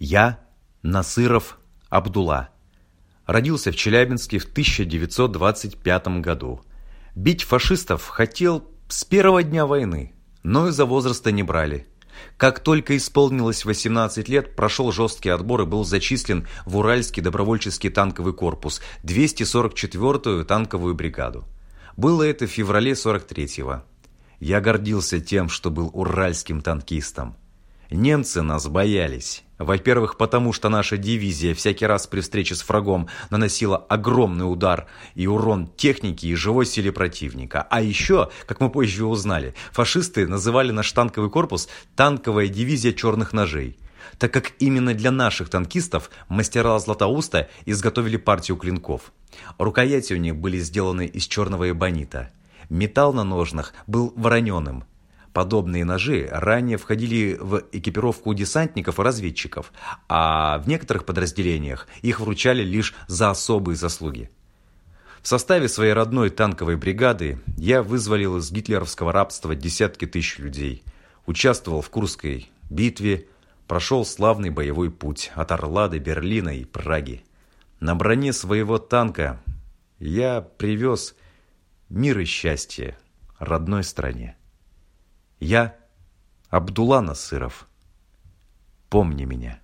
Я Насыров Абдулла. Родился в Челябинске в 1925 году. Бить фашистов хотел с первого дня войны, но из-за возраста не брали. Как только исполнилось 18 лет, прошел жесткий отбор и был зачислен в Уральский добровольческий танковый корпус, 244-ю танковую бригаду. Было это в феврале 43-го. Я гордился тем, что был уральским танкистом. Немцы нас боялись. Во-первых, потому что наша дивизия всякий раз при встрече с врагом наносила огромный удар и урон технике и живой силе противника. А еще, как мы позже узнали, фашисты называли наш танковый корпус «танковая дивизия черных ножей», так как именно для наших танкистов мастера Златоуста изготовили партию клинков. Рукояти у них были сделаны из черного эбонита. Металл на ножнах был вороненым. Подобные ножи ранее входили в экипировку десантников и разведчиков, а в некоторых подразделениях их вручали лишь за особые заслуги. В составе своей родной танковой бригады я вызволил из гитлеровского рабства десятки тысяч людей, участвовал в Курской битве, прошел славный боевой путь от Орла до Берлина и Праги. На броне своего танка я привез мир и счастье родной стране. Я Абдулла Насыров. Помни меня.